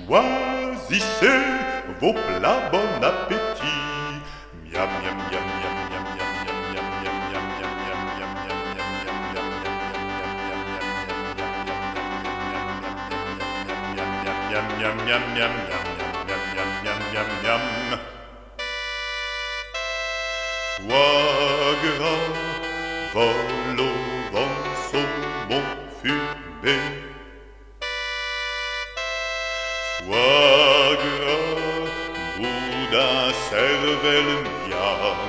Choisissez vos plats, bon appétit. Miam miam miam miam miam miam miam miam miam miam miam miam miam miam. Foie gras, vol au vent, saumon fumé. Foie gras, boudin, cervelle, miam,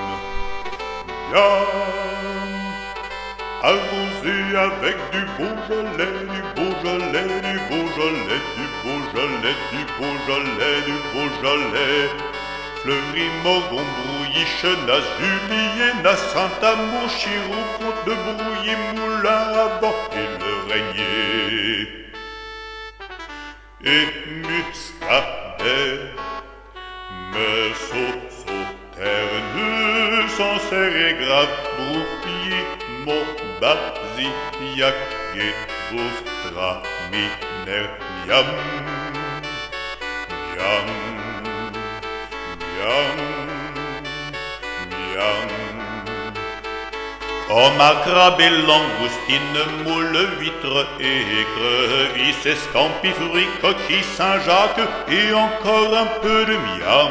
miam. Arrosé avec du Beaujolais, du Beaujolais, du Beaujolais, du Beaujolais, du Beaujolais, du Beaujolais. Fleury, Morgon, Brouilly, Chenas, Julier, Nas, Saint-Amour, Chirou, Comte de Brouilly, Moulin, Avant et le Régnier. Et Muscadet, Meursault, Sauterne, Sancerre et Grave, Brouilly, Montbazillac, Guébos, Traminer, Miam, Miam. Miam, miam. Homard, crabe et langoustine, moule, huître et écrevisse, escampis, fruits, coquilles, Saint-Jacques et encore un peu de miam.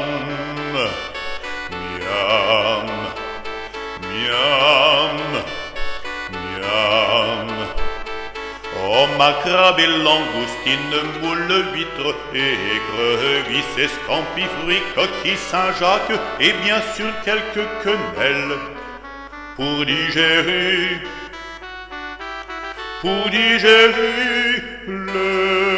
Miam, miam, miam. Homard, crabe et langoustine, moule, huître et écrevisse, escampis, fruits, coquilles, Saint-Jacques et bien sûr quelques quenelles pour digérer le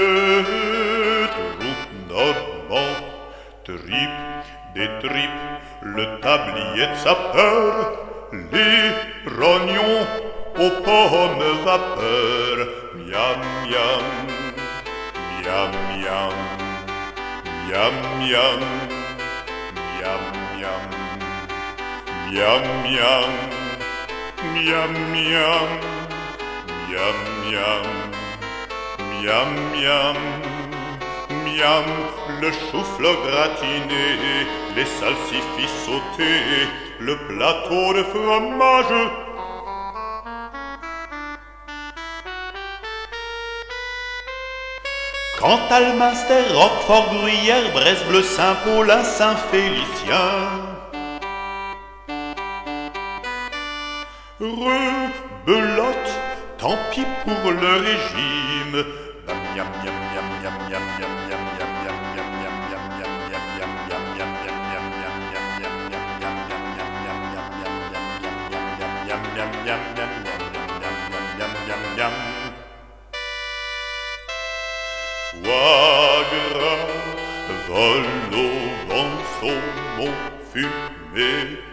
trou normand, tripes, des tripes, le tablier de sapeur, les rognons aux pommes vapeur. Miam, miam, miam, miam, miam, miam, miam, miam, miam, miam, miam, miam, miam, miam, miam, le chou-fleur gratiné, les salsifis sautés, le plateau de fromage. Cantal, Munster, Roquefort, Gruyère, Bresse, Bleu, Saint-Paulin, Saint-Félicien. Rebelote, tant pis pour le régime. Miam miam miam miam miam miam miam miam miam miam miam miam miam miam miam miam. Foie gras, vol au vent, saumon fumé.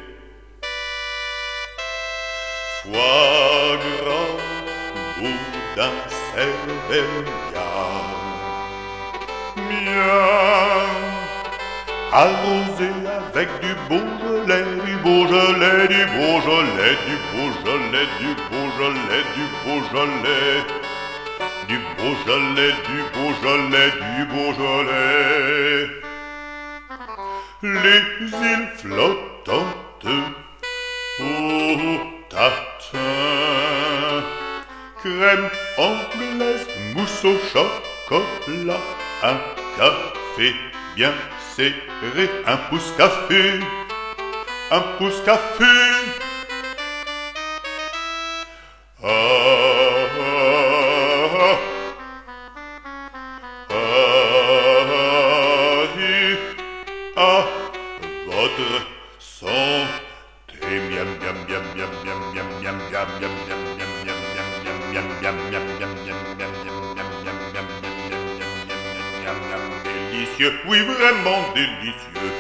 Foie gras, boudin, cervelle, miam, miam. Arrosé avec du Beaujolais, du Beaujolais, du Beaujolais, du Beaujolais, du Beaujolais, du Beaujolais. Du Beaujolais, du Beaujolais, du Beaujolais. Les îles flottantes au tatin, crème anglaise, mousse au chocolat, un café bien serré, un pouce café, un pouce café. À votre santé. Miam miam miam miam miam miam miam miam miam miam miam miam miam miam miam miam miam miam. Délicieux, oui vraiment délicieux.